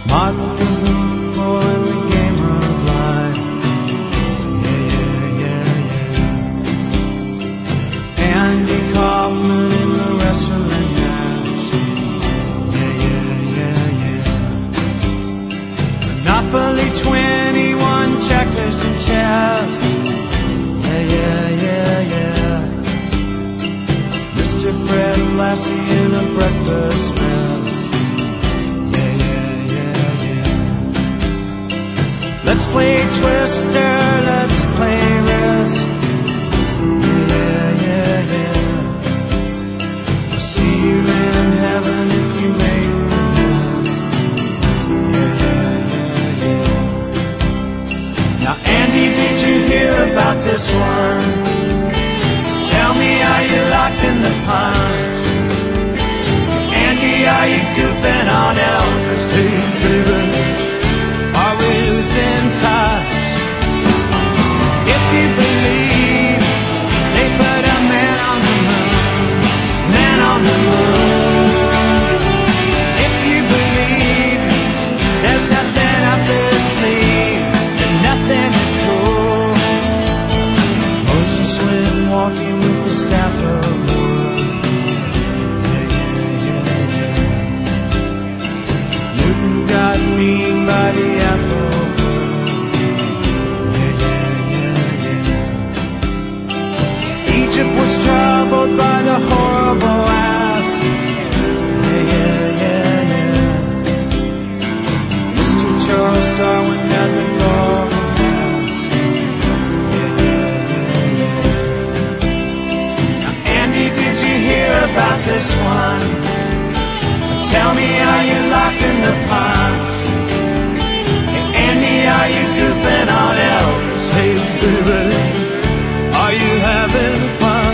Martin Hooper in the game of life. Yeah, yeah, yeah, yeah. Andy Kaufman in the wrestling match. Yeah, yeah, yeah, yeah. Monopoly 21, checkers and chess. Yeah, yeah, yeah, yeah. Mr. Fred Lassie in a breakfast mess. Yeah, yeah, yeah, yeah. Let's play Twister, let's play Risk. Yeah, yeah, yeah. I'll see you in heaven if you make the list. Yeah, yeah, yeah, yeah. Now, Andy, did you hear about this one? Tell me, are you locked in the punch? Andy, are you goofing on Elvis too, baby? Are we losing touch? If you believe they put a man on the moon, man on the moon. If you believe there's nothing up their sleeve, then nothing is cool. Moses went walking with the staff of wood. Yeah, yeah, yeah, yeah. Newton got mean by the apple. Yeah, yeah, yeah, yeah. Egypt was troubled by the horrible asp. Yeah, yeah, yeah, yeah. Mr. Charles Darwin had the golden mask. Yeah, yeah, yeah, yeah. Andy, did you hear about this one? Tell me, are you locked in the punch? Hey, Andy, are you goofing on Elvis? Hey, baby, are you having fun?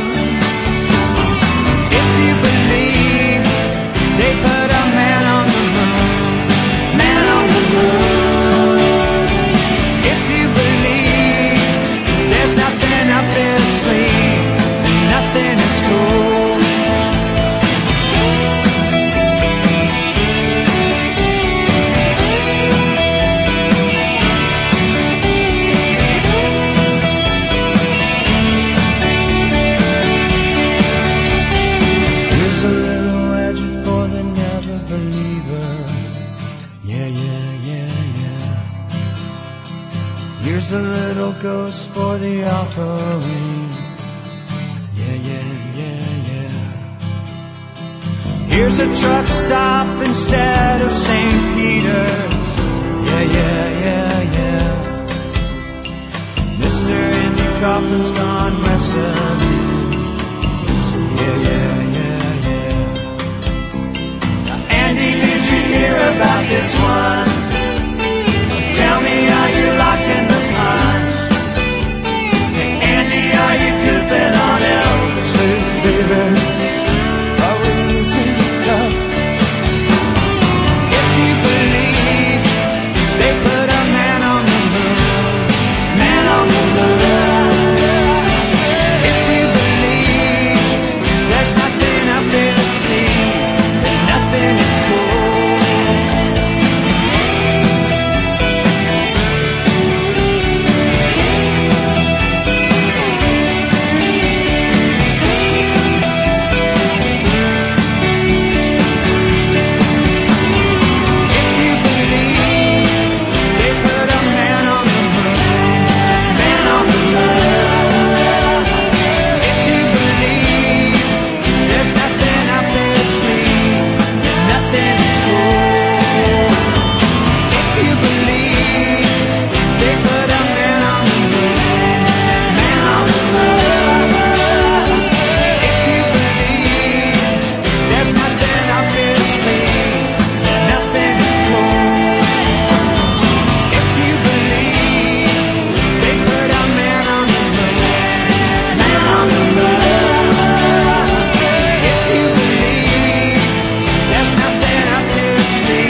If you believe they put a man on the moon, man on the moon. If you believe there's nothing up their sleeve, nothing is cool. Here's a little legend for the never believer. Yeah, yeah, yeah, yeah. Here's a little ghost for the offering. Yeah, yeah, yeah, yeah. Here's a truck stop instead of St. Peter's. Yeah, yeah, yeah, yeah. Mr. Andy Kaufman's gone wrestling. Yeah, yeah, yeah, yeah. Now, Andy, did you hear about this one? Tell me, are you locked in the punch? Hey, Andy, are you goofing on Elvis? Hey, baby, are we losing touch? If you believe they put a man on the moon, man on the moon. If you believe there's nothing up their sleeve, then nothing is cool. Sleep.